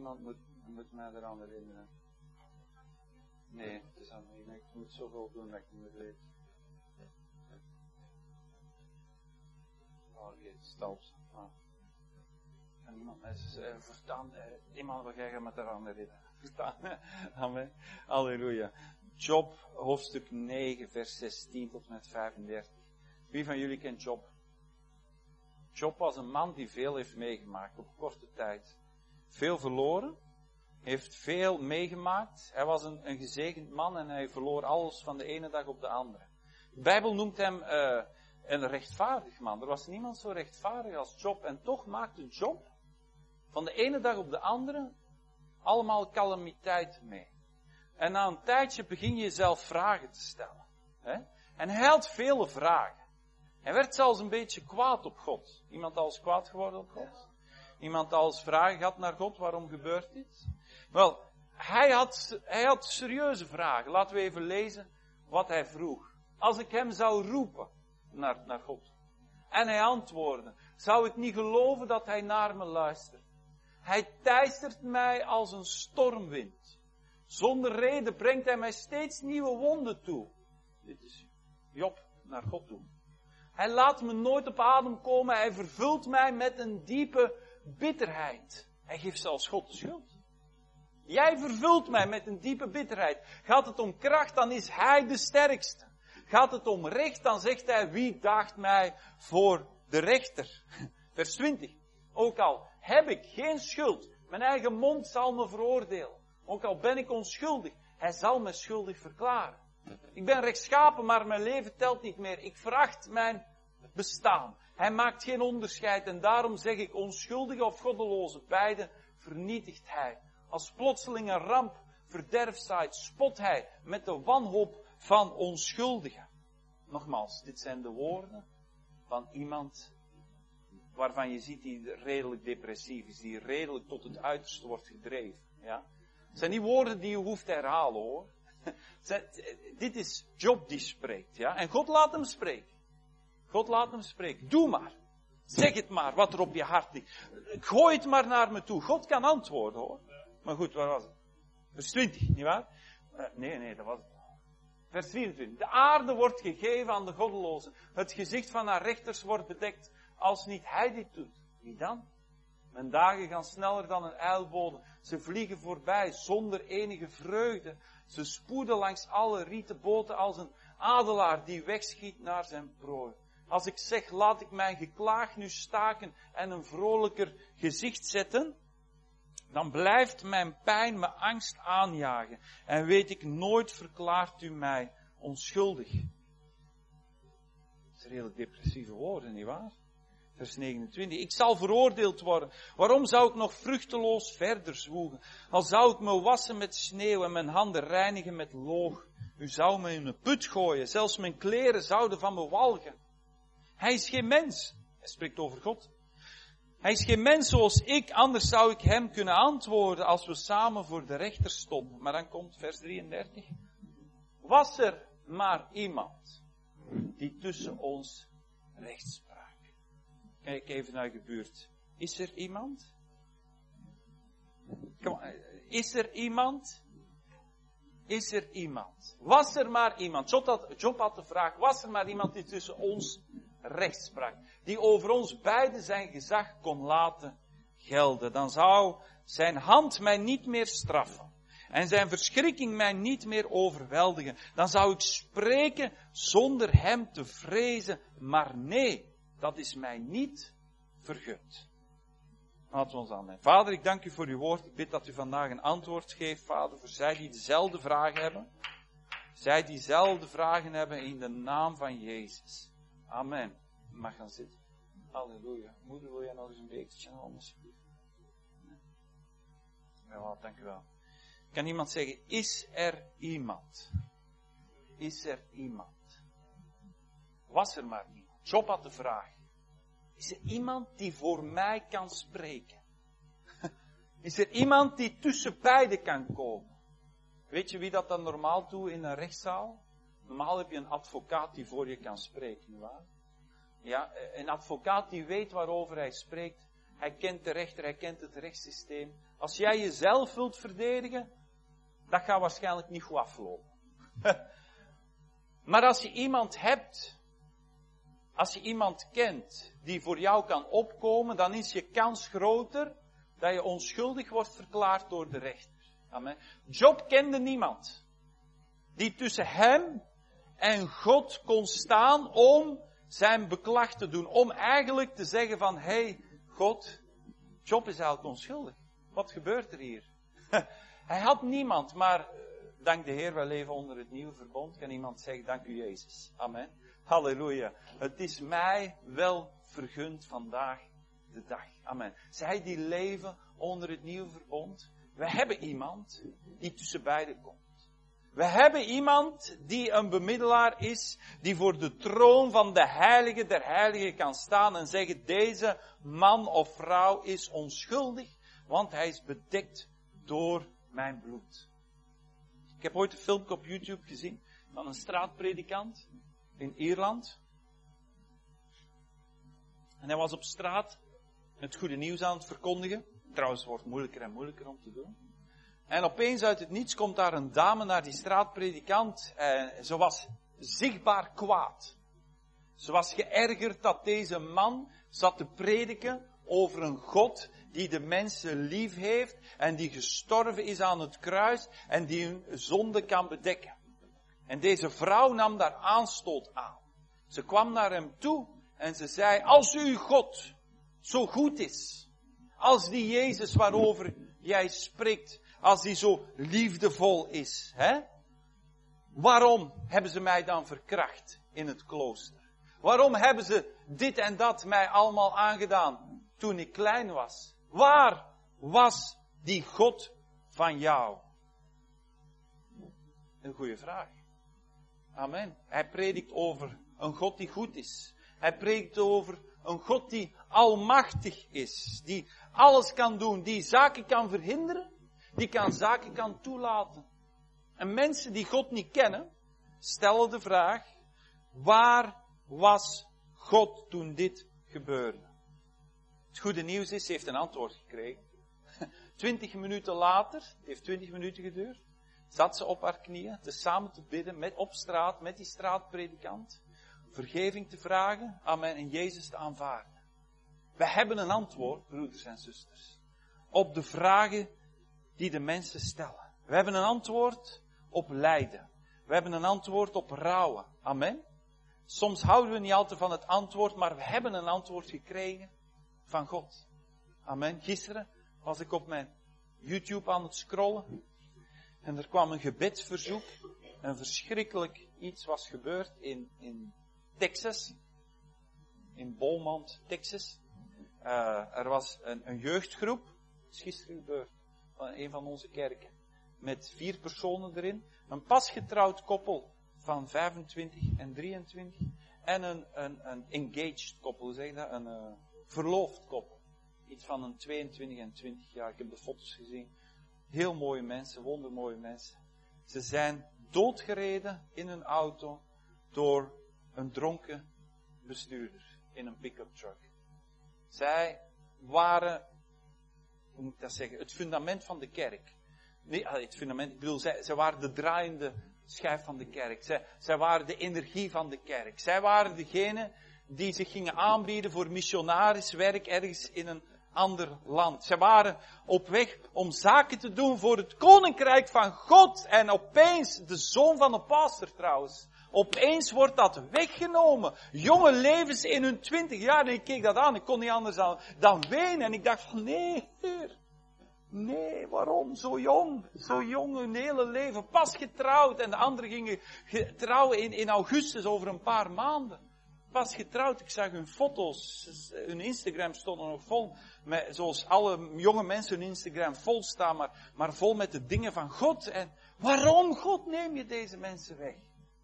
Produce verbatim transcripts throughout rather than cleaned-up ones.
Iemand moet, moet mij eraan herinneren. Nee, het is aan mij. Ik moet zoveel doen dat ik niet meer weet. Oh, je stalpt. Ah. Kan iemand mij eens uh, verstaan? Uh, iemand wil jij me eraan herinneren. Verstaan? Amen. Halleluja. Job, hoofdstuk negen, vers zestien tot en met vijfendertig. Wie van jullie kent Job? Job was een man die veel heeft meegemaakt op korte tijd. Veel verloren. Heeft veel meegemaakt. Hij was een, een gezegend man en hij verloor alles van de ene dag op de andere. De Bijbel noemt hem uh, een rechtvaardig man. Er was niemand zo rechtvaardig als Job. En toch maakte Job van de ene dag op de andere allemaal calamiteiten mee. En na een tijdje begin je jezelf vragen te stellen. Hè? En hij had vele vragen. Hij werd zelfs een beetje kwaad op God. Iemand al eens kwaad geworden op God? Iemand al eens vragen gehad naar God, waarom gebeurt dit? Wel, hij had, hij had serieuze vragen. Laten we even lezen wat hij vroeg. Als ik hem zou roepen naar, naar God. En hij antwoordde, zou ik niet geloven dat hij naar me luistert. Hij teistert mij als een stormwind. Zonder reden brengt hij mij steeds nieuwe wonden toe. Dit is Job naar God toe. Hij laat me nooit op adem komen. Hij vervult mij met een diepe bitterheid. Hij geeft zelfs God de schuld. Jij vervult mij met een diepe bitterheid. Gaat het om kracht, dan is hij de sterkste. Gaat het om recht, dan zegt hij, wie daagt mij voor de rechter? Vers twintig. Ook al heb ik geen schuld, mijn eigen mond zal me veroordelen. Ook al ben ik onschuldig, hij zal me schuldig verklaren. Ik ben rechtschapen, maar mijn leven telt niet meer. Ik veracht mijn bestaan. Hij maakt geen onderscheid en daarom zeg ik, onschuldige of goddeloze, beide vernietigt hij. Als plotseling een ramp verderf zaait, spot hij met de wanhoop van onschuldigen. Nogmaals, dit zijn de woorden van iemand waarvan je ziet die redelijk depressief is, die redelijk tot het uiterste wordt gedreven. Ja? Het zijn niet woorden die je hoeft te herhalen, hoor. Zijn, dit is Job die spreekt, ja. En God laat hem spreken. God laat hem spreken. Doe maar. Zeg het maar, wat er op je hart ligt. Gooi het maar naar me toe. God kan antwoorden, hoor. Maar goed, waar was het? Vers twintig, nietwaar? Uh, nee, nee, dat was het. Vers vierentwintig. De aarde wordt gegeven aan de goddelozen. Het gezicht van haar rechters wordt bedekt. Als niet hij dit doet, wie dan? Mijn dagen gaan sneller dan een ijlbode. Ze vliegen voorbij zonder enige vreugde. Ze spoeden langs alle rieten boten als een adelaar die wegschiet naar zijn prooi. Als ik zeg, laat ik mijn geklaag nu staken en een vrolijker gezicht zetten, dan blijft mijn pijn me angst aanjagen. En weet ik, nooit verklaart u mij onschuldig. Dat zijn redelijk depressieve woorden, nietwaar? Vers negenentwintig. Ik zal veroordeeld worden. Waarom zou ik nog vruchteloos verder zwoegen? Al zou ik me wassen met sneeuw en mijn handen reinigen met loog. U zou me in een put gooien. Zelfs mijn kleren zouden van me walgen. Hij is geen mens. Hij spreekt over God. Hij is geen mens zoals ik. Anders zou ik hem kunnen antwoorden als we samen voor de rechter stonden. Maar dan komt vers drieëndertig. Was er maar iemand die tussen ons recht sprak. Kijk even naar je buurt. Is er iemand? Kom, is er iemand? Is er iemand? Was er maar iemand? Job had, Job had de vraag, was er maar iemand die tussen ons recht sprak? Die over ons beiden zijn gezag kon laten gelden. Dan zou zijn hand mij niet meer straffen. En zijn verschrikking mij niet meer overweldigen. Dan zou ik spreken zonder hem te vrezen. Maar nee. Dat is mij niet vergund. Laten we ons aannemen. Vader, ik dank u voor uw woord. Ik bid dat u vandaag een antwoord geeft, Vader, voor zij die dezelfde vragen hebben. Zij die dezelfde vragen hebben in de naam van Jezus. Amen. Je mag gaan zitten. Halleluja. Moeder, wil jij nog eens een bekertje halen, alsjeblieft? Ja, dank u wel. Kan iemand zeggen, is er iemand? Is er iemand? Was er maar iemand? Job had de vraag. Is er iemand die voor mij kan spreken? Is er iemand die tussen beiden kan komen? Weet je wie dat dan normaal doet in een rechtszaal? Normaal heb je een advocaat die voor je kan spreken, nietwaar? Ja, een advocaat die weet waarover hij spreekt. Hij kent de rechter, hij kent het rechtssysteem. Als jij jezelf wilt verdedigen, dat gaat waarschijnlijk niet goed aflopen. Maar als je iemand hebt, als je iemand kent die voor jou kan opkomen, dan is je kans groter dat je onschuldig wordt verklaard door de rechter. Amen. Job kende niemand die tussen hem en God kon staan om zijn beklag te doen. Om eigenlijk te zeggen van, hé, hey, God, Job is eigenlijk onschuldig. Wat gebeurt er hier? Hij had niemand, maar dank de Heer, wij leven onder het nieuwe verbond. Kan iemand zeggen, dank u Jezus. Amen. Halleluja. Het is mij wel vergund vandaag de dag. Amen. Zij die leven onder het nieuwe verbond. We hebben iemand die tussen beiden komt. We hebben iemand die een bemiddelaar is, die voor de troon van de heilige der heiligen kan staan en zeggen, deze man of vrouw is onschuldig, want hij is bedekt door mijn bloed. Ik heb ooit een filmpje op YouTube gezien van een straatpredikant in Ierland. En hij was op straat het goede nieuws aan het verkondigen. Trouwens, het wordt moeilijker en moeilijker om te doen. En opeens uit het niets komt daar een dame naar die straatpredikant. En ze was zichtbaar kwaad. Ze was geërgerd dat deze man zat te prediken over een God die de mensen lief heeft en die gestorven is aan het kruis en die hun zonde kan bedekken. En deze vrouw nam daar aanstoot aan. Ze kwam naar hem toe en ze zei, als uw God zo goed is, als die Jezus waarover jij spreekt, als die zo liefdevol is, hè? Waarom hebben ze mij dan verkracht in het klooster? Waarom hebben ze dit en dat mij allemaal aangedaan toen ik klein was? Waar was die God van jou? Een goede vraag. Amen. Hij predikt over een God die goed is. Hij predikt over een God die almachtig is. Die alles kan doen. Die zaken kan verhinderen. Die kan zaken kan toelaten. En mensen die God niet kennen, stellen de vraag, waar was God toen dit gebeurde? Het goede nieuws is, ze heeft een antwoord gekregen. Twintig minuten later, het heeft twintig minuten geduurd, zat ze op haar knieën, te samen te bidden, met, op straat, met die straatpredikant, vergeving te vragen, amen, en Jezus te aanvaarden. We hebben een antwoord, broeders en zusters, op de vragen die de mensen stellen. We hebben een antwoord op lijden. We hebben een antwoord op rouwen. Amen. Soms houden we niet altijd van het antwoord, maar we hebben een antwoord gekregen van God. Amen. Gisteren was ik op mijn YouTube aan het scrollen en er kwam een gebedsverzoek. Een verschrikkelijk iets was gebeurd in, in Texas. In Beaumont, Texas. Uh, er was een, een jeugdgroep. Het is gisteren gebeurd. Van een van onze kerken. Met vier personen erin. Een pasgetrouwd koppel van vijfentwintig en drieëntwintig. En een, een, een engaged koppel, hoe zeg je dat? Een uh, verloofd koppel. Iets van een tweeëntwintig en twintig jaar. Ik heb de foto's gezien. Heel mooie mensen, wondermooie mensen. Ze zijn doodgereden in een auto door een dronken bestuurder in een pick-up truck. Zij waren, hoe moet ik dat zeggen, het fundament van de kerk. Nee, het fundament, ik bedoel, zij, zij waren de draaiende schijf van de kerk. Zij, zij waren de energie van de kerk. Zij waren degene die zich gingen aanbieden voor missionarisch werk ergens in een ander land. Zij waren op weg om zaken te doen voor het koninkrijk van God. En opeens, de zoon van een pastor trouwens, opeens wordt dat weggenomen. Jonge levens in hun twintig jaar. En ik keek dat aan, ik kon niet anders dan, dan wenen. En ik dacht van, nee, Heer. Nee, waarom? Zo jong. Zo jong, hun hele leven. Pas getrouwd. En de anderen gingen trouwen in, in augustus over een paar maanden. Pas getrouwd. Ik zag hun foto's. Hun Instagram stond er nog vol. Met, zoals alle jonge mensen hun Instagram vol staan. Maar, maar vol met de dingen van God. En waarom, God, neem je deze mensen weg?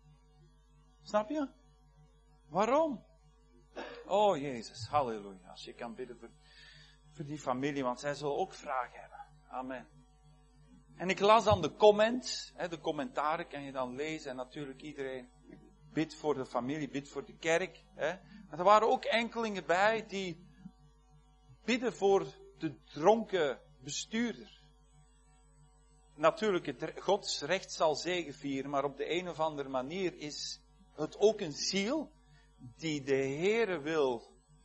Snap je? Waarom? Oh, Jezus. Halleluja. Als je kan bidden voor, voor die familie. Want zij zullen ook vragen hebben. Amen. En ik las dan de comments. Hè, de commentaren kan je dan lezen. En natuurlijk iedereen bidt voor de familie, bidt voor de kerk. Hè. Maar er waren ook enkelingen bij die bidden voor de dronken bestuurder. Natuurlijk, het, Gods recht zal zegevieren, maar op de een of andere manier is het ook een ziel die de Heere wil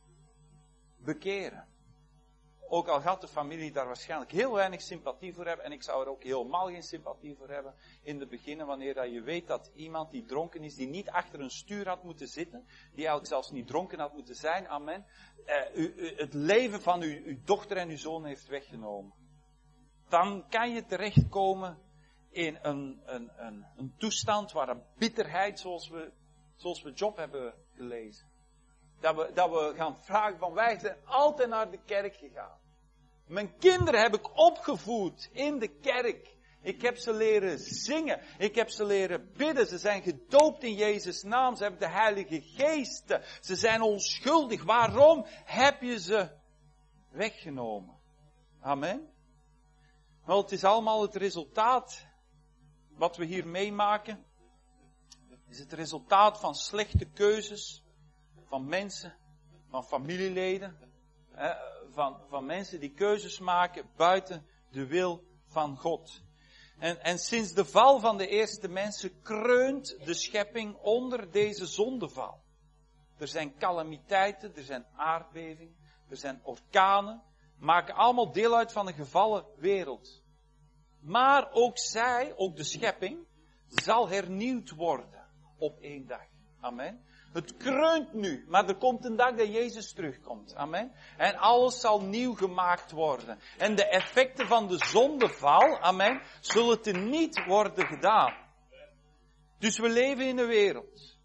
bekeren. Ook al gaat de familie daar waarschijnlijk heel weinig sympathie voor hebben, en ik zou er ook helemaal geen sympathie voor hebben in het begin, wanneer dat je weet dat iemand die dronken is, die niet achter een stuur had moeten zitten, die eigenlijk zelfs niet dronken had moeten zijn, amen, eh, u, u, het leven van uw, uw dochter en uw zoon heeft weggenomen. Dan kan je terechtkomen in een, een, een, een toestand waar een bitterheid, zoals we, zoals we Job hebben gelezen. Dat we, dat we gaan vragen van, wij zijn altijd naar de kerk gegaan. Mijn kinderen heb ik opgevoed in de kerk. Ik heb ze leren zingen. Ik heb ze leren bidden. Ze zijn gedoopt in Jezus' naam. Ze hebben de Heilige Geest. Ze zijn onschuldig. Waarom heb je ze weggenomen? Amen. Wel, het is allemaal het resultaat wat we hier meemaken. Is het resultaat van slechte keuzes. Van mensen, van familieleden, van, van mensen die keuzes maken buiten de wil van God. En, en sinds de val van de eerste mensen kreunt de schepping onder deze zondeval. Er zijn calamiteiten, er zijn aardbevingen, er zijn orkanen, maken allemaal deel uit van een gevallen wereld. Maar ook zij, ook de schepping, zal hernieuwd worden op één dag. Amen. Het kreunt nu, maar er komt een dag dat Jezus terugkomt. Amen. En alles zal nieuw gemaakt worden. En de effecten van de zondeval, amen, zullen teniet worden gedaan. Dus we leven in een wereld.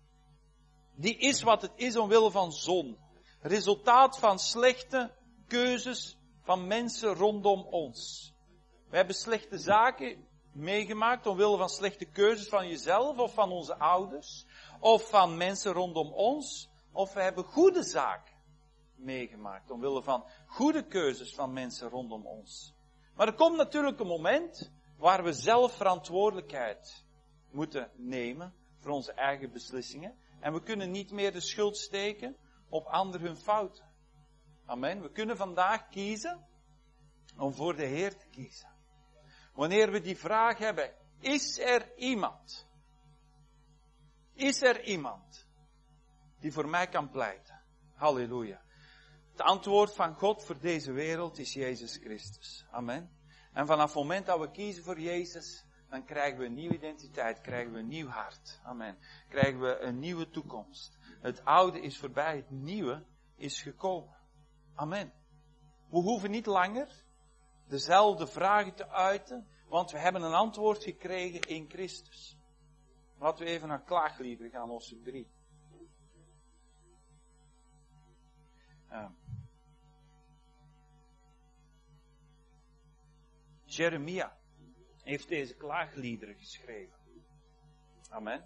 Die is wat het is omwille van zon. Resultaat van slechte keuzes van mensen rondom ons. We hebben slechte zaken meegemaakt omwille van slechte keuzes van jezelf of van onze ouders. Of van mensen rondom ons. Of we hebben goede zaken meegemaakt. Omwille van goede keuzes van mensen rondom ons. Maar er komt natuurlijk een moment waar we zelf verantwoordelijkheid moeten nemen voor onze eigen beslissingen. En we kunnen niet meer de schuld steken op anderen hun fouten. Amen. We kunnen vandaag kiezen om voor de Heer te kiezen. Wanneer we die vraag hebben, is er iemand... Is er iemand die voor mij kan pleiten? Halleluja. Het antwoord van God voor deze wereld is Jezus Christus. Amen. En vanaf het moment dat we kiezen voor Jezus, dan krijgen we een nieuwe identiteit, krijgen we een nieuw hart. Amen. Krijgen we een nieuwe toekomst. Het oude is voorbij, het nieuwe is gekomen. Amen. We hoeven niet langer dezelfde vragen te uiten, want we hebben een antwoord gekregen in Christus. Laten we even naar Klaagliederen gaan, hoofdstuk drie. Ja. Jeremia heeft deze klaagliederen geschreven. Amen.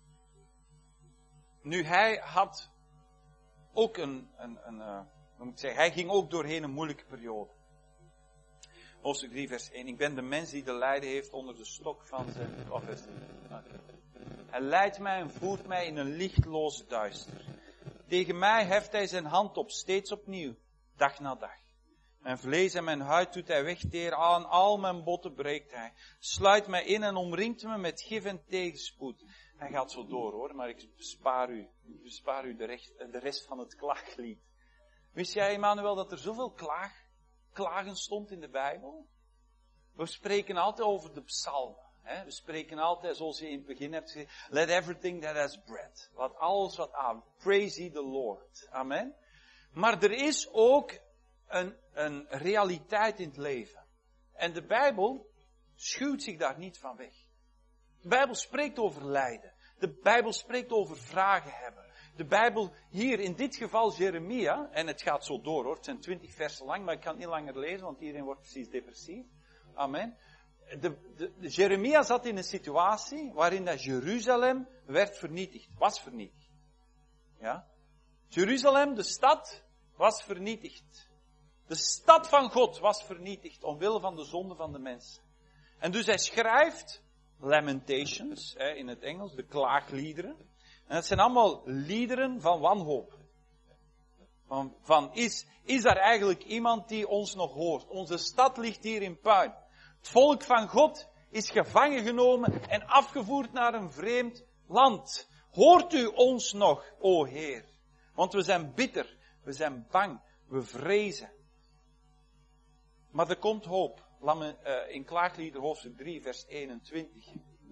Nu, hij had ook een, een, een uh, hoe moet ik zeggen, hij ging ook doorheen een moeilijke periode. Hoofdstuk drie, vers één. Ik ben de mens die de lijden heeft onder de stok van zijn... Oh, vers Hij leidt mij en voert mij in een lichtloos duister. Tegen mij heft hij zijn hand op, steeds opnieuw, dag na dag. Mijn vlees en mijn huid doet hij wegteren, aan al mijn botten breekt hij. Sluit mij in en omringt me met gif en tegenspoed. Hij gaat zo door hoor, maar ik bespaar u, ik bespaar u de, recht, de rest van het klaaglied. Wist jij, Emmanuel, dat er zoveel klaag, klagen stond in de Bijbel? We spreken altijd over de psalmen. He, we spreken altijd, zoals je in het begin hebt gezegd, let everything that has breath. Laat alles wat aan. Praise ye the Lord. Amen. Maar er is ook een, een realiteit in het leven. En de Bijbel schuwt zich daar niet van weg. De Bijbel spreekt over lijden. De Bijbel spreekt over vragen hebben. De Bijbel, hier in dit geval Jeremia, en het gaat zo door hoor, het zijn twintig versen lang, maar ik kan het niet langer lezen, want iedereen wordt precies depressief. Amen. De, de, de Jeremia zat in een situatie waarin dat Jeruzalem werd vernietigd, was vernietigd. Ja? Jeruzalem, de stad, was vernietigd. De stad van God was vernietigd omwille van de zonde van de mensen. En dus hij schrijft Lamentations, hè, in het Engels, de klaagliederen. En dat zijn allemaal liederen van wanhoop. Van, van is, is er eigenlijk iemand die ons nog hoort? Onze stad ligt hier in puin. Het volk van God is gevangen genomen en afgevoerd naar een vreemd land. Hoort u ons nog, o Heer? Want we zijn bitter, we zijn bang, we vrezen. Maar er komt hoop. Laat me uh, in Klaaglieder hoofdstuk drie, vers eenentwintig.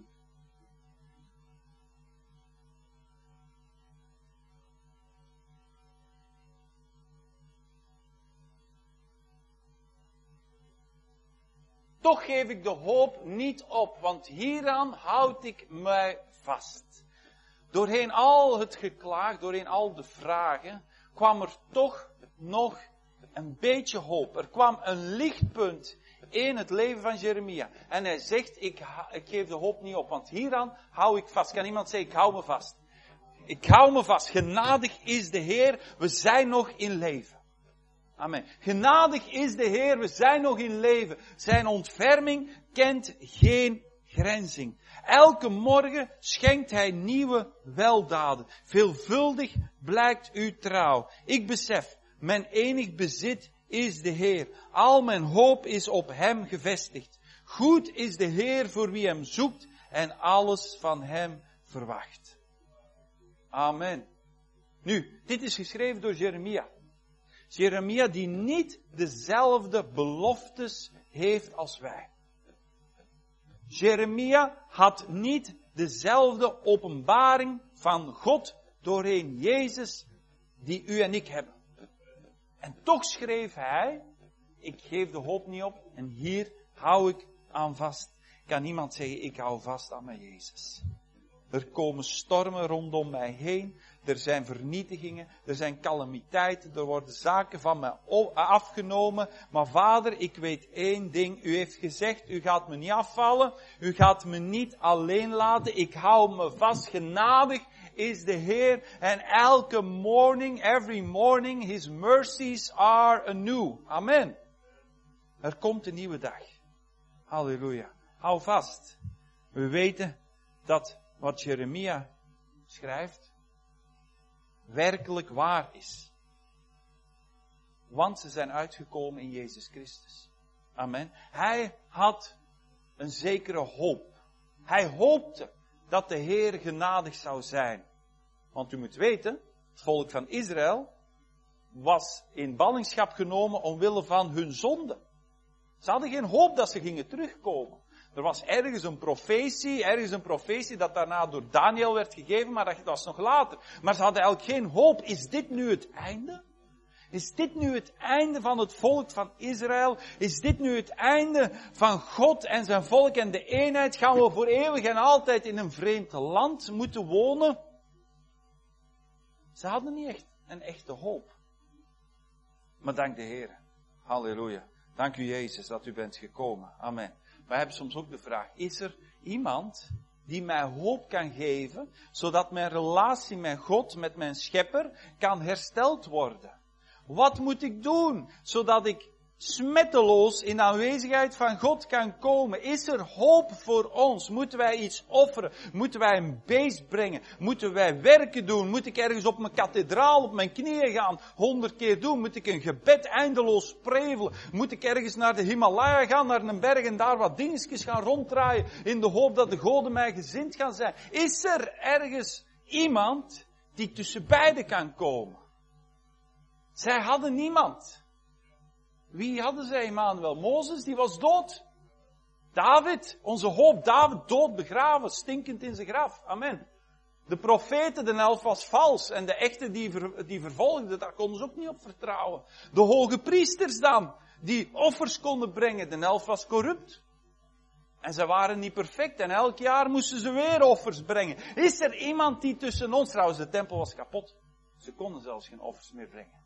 Toch geef ik de hoop niet op, want hieraan houd ik mij vast. Doorheen al het geklaag, doorheen al de vragen, kwam er toch nog een beetje hoop. Er kwam een lichtpunt in het leven van Jeremia. En hij zegt, ik, ik geef de hoop niet op, want hieraan hou ik vast. Kan iemand zeggen, ik hou me vast? Ik hou me vast. Genadig is de Heer, we zijn nog in leven. Amen. Genadig is de Heer, we zijn nog in leven. Zijn ontferming kent geen grenzing. Elke morgen schenkt Hij nieuwe weldaden. Veelvuldig blijkt uw trouw. Ik besef, mijn enig bezit is de Heer. Al mijn hoop is op Hem gevestigd. Goed is de Heer voor wie Hem zoekt en alles van Hem verwacht. Amen. Nu, dit is geschreven door Jeremia. Jeremia die niet dezelfde beloftes heeft als wij. Jeremia had niet dezelfde openbaring van God doorheen Jezus die u en ik hebben. En toch schreef hij, ik geef de hoop niet op en hier hou ik aan vast. Kan niemand zeggen, ik hou vast aan mijn Jezus. Er komen stormen rondom mij heen. Er zijn vernietigingen. Er zijn calamiteiten. Er worden zaken van mij afgenomen. Maar Vader, ik weet één ding. U heeft gezegd, u gaat me niet afvallen. U gaat me niet alleen laten. Ik hou me vast. Genadig is de Heer. En elke morning, every morning, His mercies are anew. Amen. Er komt een nieuwe dag. Halleluja. Hou vast. We weten dat wat Jeremia schrijft werkelijk waar is. Want ze zijn uitgekomen in Jezus Christus. Amen. Hij had een zekere hoop. Hij hoopte dat de Heer genadig zou zijn. Want u moet weten, het volk van Israël was in ballingschap genomen omwille van hun zonde. Ze hadden geen hoop dat ze gingen terugkomen. Er was ergens een profetie, ergens een profetie dat daarna door Daniel werd gegeven, maar dat was nog later. Maar ze hadden eigenlijk geen hoop. Is dit nu het einde? Is dit nu het einde van het volk van Israël? Is dit nu het einde van God en zijn volk en de eenheid? Gaan we voor eeuwig en altijd in een vreemd land moeten wonen? Ze hadden niet echt een echte hoop. Maar dank de Heer. Halleluja. Dank u Jezus dat u bent gekomen. Amen. Wij hebben soms ook de vraag, is er iemand die mij hoop kan geven, zodat mijn relatie met God, met mijn schepper, kan hersteld worden? Wat moet ik doen, zodat ik smetteloos in de aanwezigheid van God kan komen? Is er hoop voor ons? Moeten wij iets offeren? Moeten wij een beest brengen? Moeten wij werken doen? Moet ik ergens op mijn kathedraal op mijn knieën gaan, honderd keer doen? Moet ik een gebed eindeloos prevelen? Moet ik ergens naar de Himalaya gaan, naar een berg en daar wat dingetjes gaan ronddraaien in de hoop dat de goden mij gezind gaan zijn? Is er ergens iemand die tussen beiden kan komen? Zij hadden niemand. Wie hadden zij, Emmanuel? Mozes, die was dood. David, onze hoop, David, dood begraven, stinkend in zijn graf. Amen. De profeten, de elf was vals. En de echte die, ver, die vervolgden, daar konden ze ook niet op vertrouwen. De hoge priesters dan, die offers konden brengen, de elf was corrupt. En ze waren niet perfect en elk jaar moesten ze weer offers brengen. Is er iemand die tussen ons, trouwens de tempel was kapot. Ze konden zelfs geen offers meer brengen.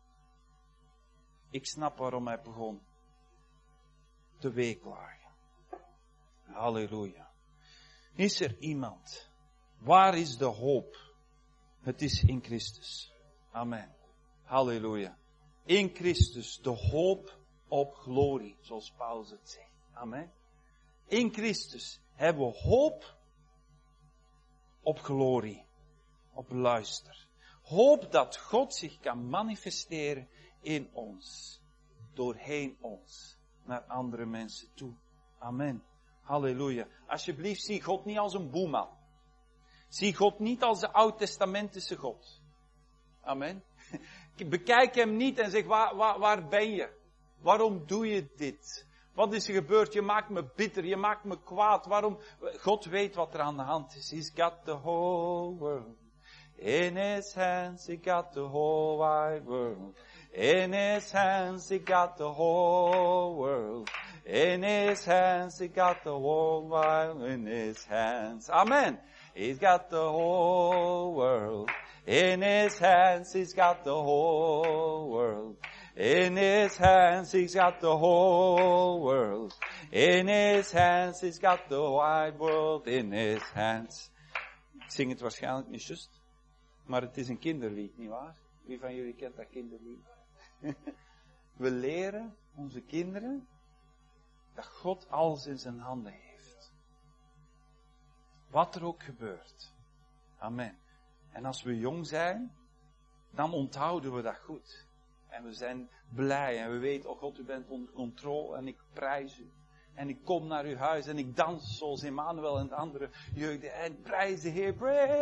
Ik snap waarom hij begon te weeklagen. Halleluja. Is er iemand? Waar is de hoop? Het is in Christus. Amen. Halleluja. In Christus de hoop op glorie, zoals Paulus het zegt. Amen. In Christus hebben we hoop op glorie, op luister. Hoop dat God zich kan manifesteren in ons. Doorheen ons. Naar andere mensen toe. Amen. Halleluja. Alsjeblieft, zie God niet als een boeman. Zie God niet als de oud-testamentische God. Amen. Bekijk hem niet en zeg, waar, waar, waar ben je? Waarom doe je dit? Wat is er gebeurd? Je maakt me bitter, je maakt me kwaad. Waarom? God weet wat er aan de hand is. He's got the whole world in his hands. He got the whole wide world in his hands. He got the whole world in his hands. He got the whole wide in his hands. Amen. He's got the whole world in his hands. He's got the whole world in his hands. He's got the whole world in his hands. He's got the wide world in his hands. Ik zing het waarschijnlijk niet juist, maar het is een kinderlied, nietwaar? Wie van jullie kent dat kinderlied? We leren onze kinderen dat God alles in zijn handen heeft. Wat er ook gebeurt. Amen. En als we jong zijn, dan onthouden we dat goed. En we zijn blij en we weten, oh God, u bent onder controle en ik prijs u. En ik kom naar uw huis en ik dans zoals Emmanuel en de andere jeugden. En prijs de Heer,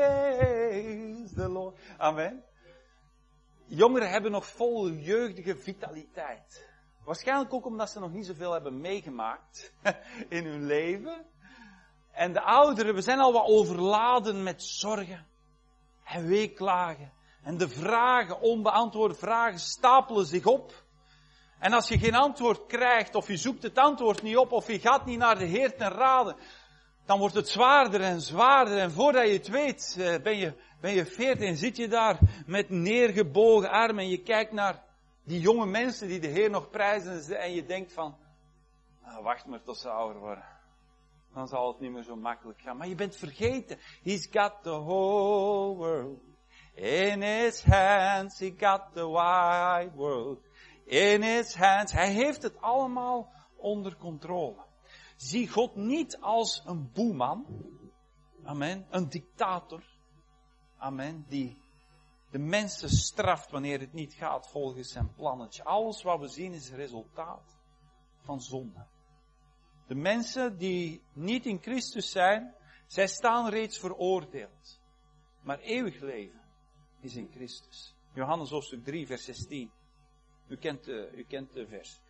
praise the Lord. Amen. Jongeren hebben nog vol jeugdige vitaliteit. Waarschijnlijk ook omdat ze nog niet zoveel hebben meegemaakt in hun leven. En de ouderen, we zijn al wat overladen met zorgen en weeklagen. En de vragen, onbeantwoorde vragen, stapelen zich op. En als je geen antwoord krijgt, of je zoekt het antwoord niet op, of je gaat niet naar de Heer ten rade, dan wordt het zwaarder en zwaarder. En voordat je het weet, ben je, ben je veertig en zit je daar met neergebogen armen. En je kijkt naar die jonge mensen die de Heer nog prijzen. En je denkt van, ah, wacht maar tot ze ouder worden. Dan zal het niet meer zo makkelijk gaan. Maar je bent vergeten. He's got the whole world in his hands. He got the wide world in his hands. Hij heeft het allemaal onder controle. Zie God niet als een boeman. Amen. Een dictator. Amen. Die de mensen straft wanneer het niet gaat volgens zijn plannetje. Alles wat we zien is het resultaat van zonde. De mensen die niet in Christus zijn, zij staan reeds veroordeeld. Maar eeuwig leven is in Christus. Johannes hoofdstuk drie, vers zestien. U kent de, u kent de vers.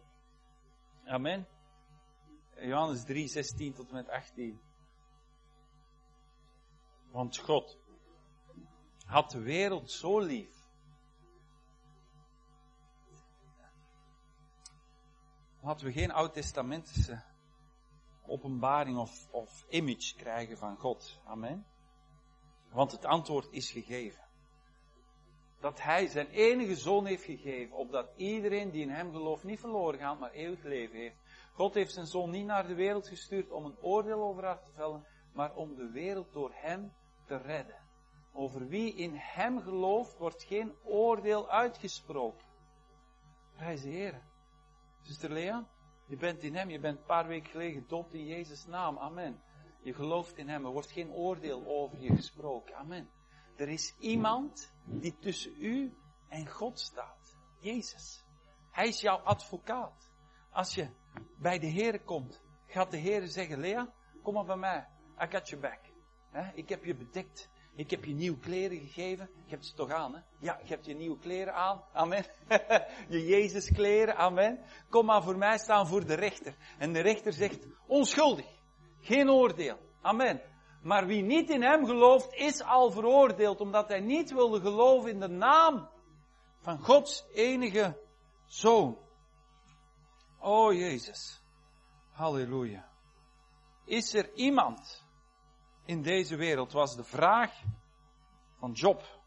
Amen. Johannes drie, zestien tot en met achttien. Want God had de wereld zo lief. Laten we geen oud-testamentische openbaring of, of image krijgen van God. Amen. Want het antwoord is gegeven. Dat Hij zijn enige Zoon heeft gegeven, opdat iedereen die in Hem gelooft niet verloren gaat, maar eeuwig leven heeft. God heeft zijn Zoon niet naar de wereld gestuurd om een oordeel over haar te vellen, maar om de wereld door Hem te redden. Over wie in Hem gelooft, wordt geen oordeel uitgesproken. Prijs de Heer. Zuster Lea, je bent in Hem, je bent een paar weken geleden gedoopt in Jezus' naam. Amen. Je gelooft in Hem, er wordt geen oordeel over je gesproken. Amen. Er is iemand die tussen u en God staat. Jezus. Hij is jouw advocaat. Als je bij de Heer komt, gaat de Heer zeggen, Lea, kom maar bij mij. I got your back. He? Ik heb je bedekt. Ik heb je nieuwe kleren gegeven. Je hebt ze toch aan, hè? Ja, je hebt je nieuwe kleren aan. Amen. Je Jezus kleren. Amen. Kom maar voor mij staan voor de rechter. En de rechter zegt, onschuldig. Geen oordeel. Amen. Maar wie niet in Hem gelooft, is al veroordeeld, omdat hij niet wilde geloven in de naam van Gods enige Zoon. O Jezus. Halleluja. Is er iemand in deze wereld, was de vraag van Job.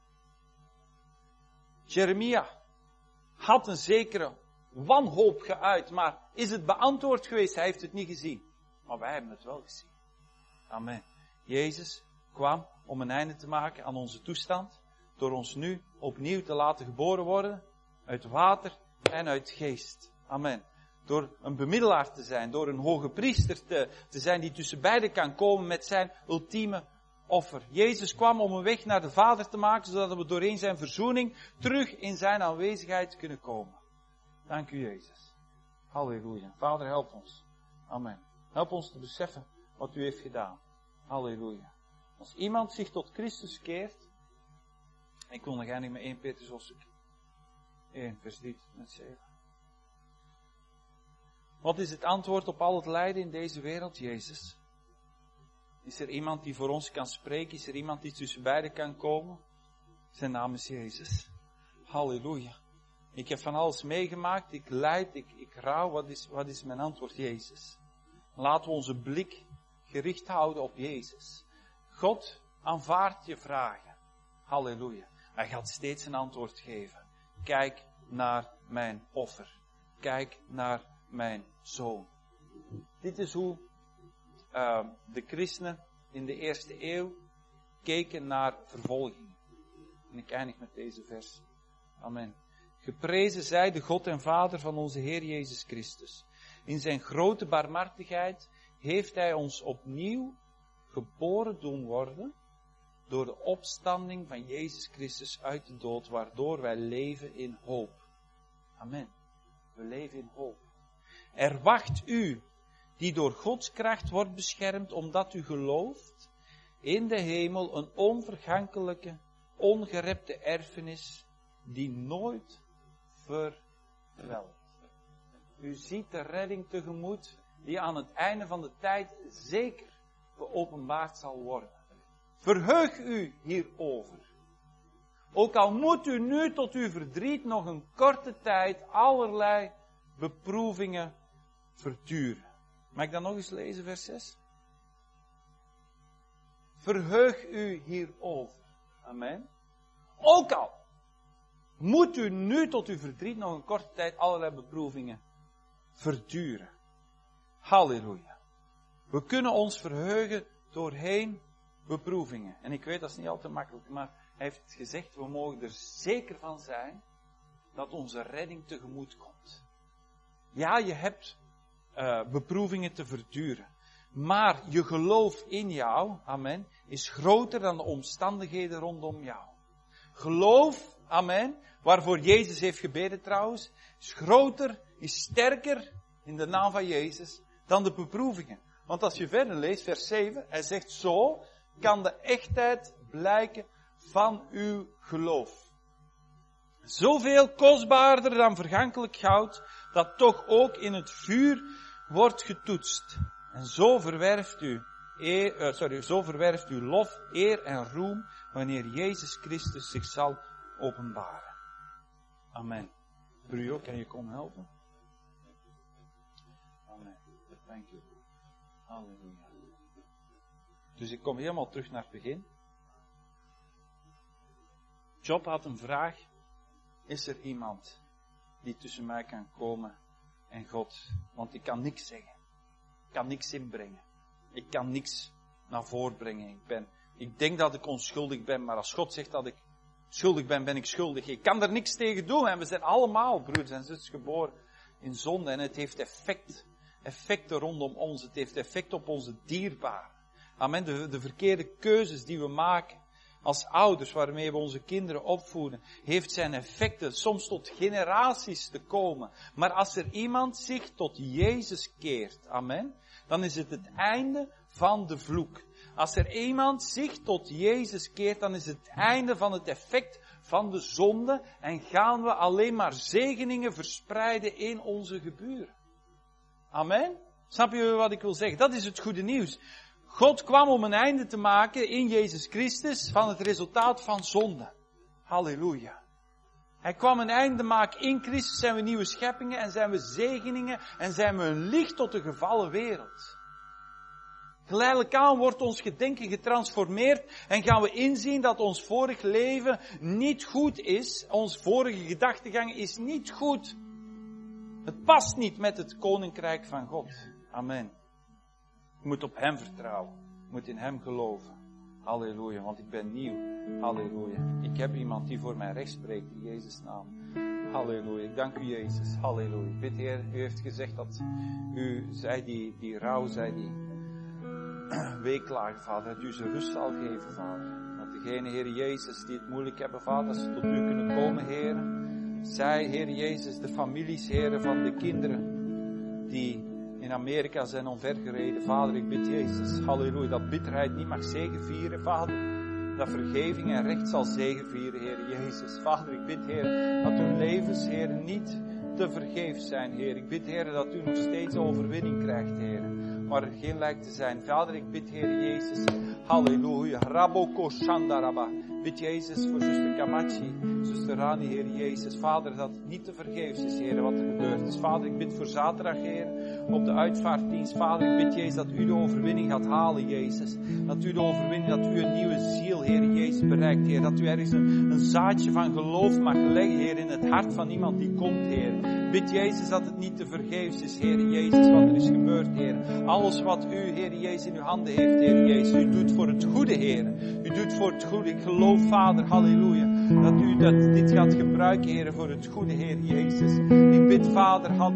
Jeremia had een zekere wanhoop geuit, maar is het beantwoord geweest? Hij heeft het niet gezien. Maar wij hebben het wel gezien. Amen. Jezus kwam om een einde te maken aan onze toestand, door ons nu opnieuw te laten geboren worden, uit water en uit geest. Amen. Door een bemiddelaar te zijn, door een hoge priester te, te zijn die tussen beiden kan komen met zijn ultieme offer. Jezus kwam om een weg naar de Vader te maken, zodat we doorheen zijn verzoening terug in zijn aanwezigheid kunnen komen. Dank u, Jezus. Halleluja. Vader, help ons. Amen. Help ons te beseffen wat u heeft gedaan. Halleluja. Als iemand zich tot Christus keert, ik wil nog eindigen met één Petrus hoofdstuk één, vers drie tot zeven. Wat is het antwoord op al het lijden in deze wereld? Jezus. Is er iemand die voor ons kan spreken? Is er iemand die tussen beiden kan komen? Zijn naam is Jezus. Halleluja. Ik heb van alles meegemaakt, ik lijd, ik, ik rouw. Wat is, wat is mijn antwoord? Jezus. Laten we onze blik gericht houden op Jezus. God aanvaardt je vragen. Halleluja. Hij gaat steeds een antwoord geven. Kijk naar mijn offer. Kijk naar mijn zoon. Dit is hoe uh, de christenen in de eerste eeuw keken naar vervolging. En ik eindig met deze vers. Amen. Geprezen zij de God en Vader van onze Heer Jezus Christus. In zijn grote barmhartigheid heeft hij ons opnieuw geboren doen worden door de opstanding van Jezus Christus uit de dood, waardoor wij leven in hoop. Amen. We leven in hoop. Er wacht u, die door Gods kracht wordt beschermd, omdat u gelooft, in de hemel een onvergankelijke, ongerepte erfenis, die nooit verwelkt. U ziet de redding tegemoet, die aan het einde van de tijd zeker geopenbaard zal worden. Verheug u hierover. Ook al moet u nu tot uw verdriet nog een korte tijd allerlei beproevingen verduren. Mag ik dat nog eens lezen, vers zes? Verheug u hierover. Amen. Ook al moet u nu tot uw verdriet nog een korte tijd allerlei beproevingen verduren. Halleluja. We kunnen ons verheugen doorheen beproevingen. En ik weet dat is niet altijd makkelijk, maar hij heeft gezegd, we mogen er zeker van zijn dat onze redding tegemoet komt. Ja, je hebt uh, beproevingen te verduren. Maar je geloof in jou, amen, is groter dan de omstandigheden rondom jou. Geloof, amen, waarvoor Jezus heeft gebeden trouwens, is groter, is sterker in de naam van Jezus dan de beproevingen. Want als je verder leest, vers zeven, hij zegt zo kan de echtheid blijken van uw geloof. Zoveel kostbaarder dan vergankelijk goud, dat toch ook in het vuur wordt getoetst. En zo verwerft u, eer, uh, sorry, zo verwerft u lof, eer en roem, wanneer Jezus Christus zich zal openbaren. Amen. Brujo, kan je komen helpen? Amen. Dank u. Halleluja. Dus ik kom helemaal terug naar het begin. Job had een vraag. Is er iemand die tussen mij kan komen en God? Want ik kan niks zeggen. Ik kan niks inbrengen. Ik kan niks naar voren brengen. Ik ben, ik denk dat ik onschuldig ben, maar als God zegt dat ik schuldig ben, ben ik schuldig. Ik kan er niks tegen doen. En we zijn allemaal, broers en zusters, geboren in zonde. En het heeft effect. Effecten rondom ons. Het heeft effect op onze dierbaren. Amen. De, de verkeerde keuzes die we maken als ouders, waarmee we onze kinderen opvoeden, heeft zijn effecten soms tot generaties te komen. Maar als er iemand zich tot Jezus keert, amen, dan is het het einde van de vloek. Als er iemand zich tot Jezus keert, dan is het het einde van het effect van de zonde en gaan we alleen maar zegeningen verspreiden in onze geburen. Amen. Snap je wat ik wil zeggen? Dat is het goede nieuws. God kwam om een einde te maken in Jezus Christus van het resultaat van zonde. Halleluja. Hij kwam een einde maken in Christus, zijn we nieuwe scheppingen en zijn we zegeningen en zijn we een licht tot de gevallen wereld. Geleidelijk aan wordt ons gedenken getransformeerd en gaan we inzien dat ons vorig leven niet goed is. Ons vorige gedachtegang is niet goed. Het past niet met het koninkrijk van God. Amen. Je moet op hem vertrouwen. Je moet in hem geloven. Halleluja, want ik ben nieuw. Halleluja. Ik heb iemand die voor mij recht spreekt in Jezus' naam. Halleluja. Ik dank u, Jezus. Halleluja. Ik bid, Heer, u heeft gezegd dat u, zij die, die rouw, zij die weeklagen, Vader, dat u ze rust zal geven, Vader. Dat degene, Heer Jezus, die het moeilijk hebben, Vader, dat ze tot u kunnen komen, Heer. Zij, Heer Jezus, de families, Heer, van de kinderen die in Amerika zijn omvergereden. Vader, ik bid Jezus, halleluja, dat bitterheid niet mag zegevieren, Vader. Dat vergeving en recht zal zegevieren, Heer Jezus. Vader, ik bid, Heer, dat uw levens, Heer, niet te vergeefs zijn, Heer. Ik bid, Heer, dat u nog steeds overwinning krijgt, Heer. Maar er geen lijkt te zijn. Vader, ik bid, Heer Jezus, halleluja, Raboko Shandaraba. Bid Jezus voor zuster Kamachi, zuster Rani, Heer Jezus. Vader, dat het niet te vergeefs is, Heer, wat er gebeurd is. Vader, ik bid voor zaterdag, Heer, op de uitvaartdienst. Vader, ik bid Jezus dat u de overwinning gaat halen, Jezus. Dat u de overwinning, dat u een nieuwe ziel, Heer Jezus, bereikt, Heer. Dat u ergens een, een zaadje van geloof mag leggen, Heer, in het hart van iemand die komt, Heer. Bid Jezus dat het niet te vergeefs is, Heer Jezus, wat er is gebeurd, Heer. Alles wat u, Heer Jezus, in uw handen heeft, Heer Jezus. U doet voor het goede, Heer. U doet voor het goede. Ik geloof, Vader, halleluja, dat u dat, dit gaat gebruiken, Heer, voor het goede, Heer Jezus. Ik bid, Vader, halleluja.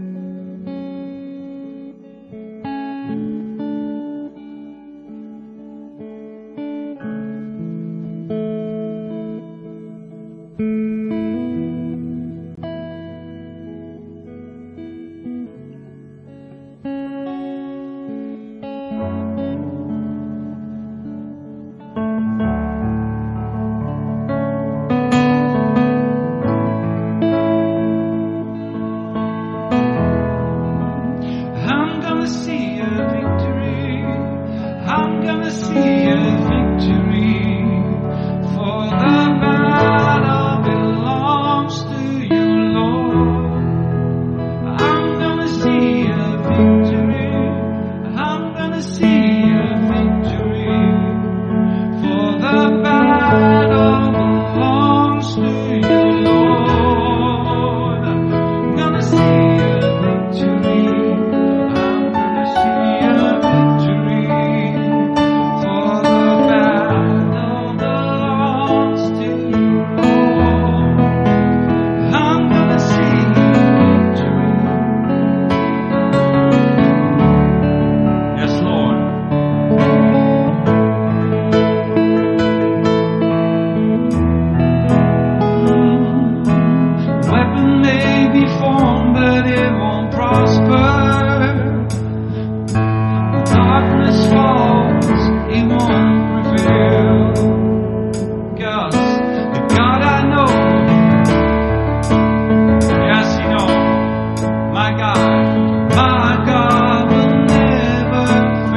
See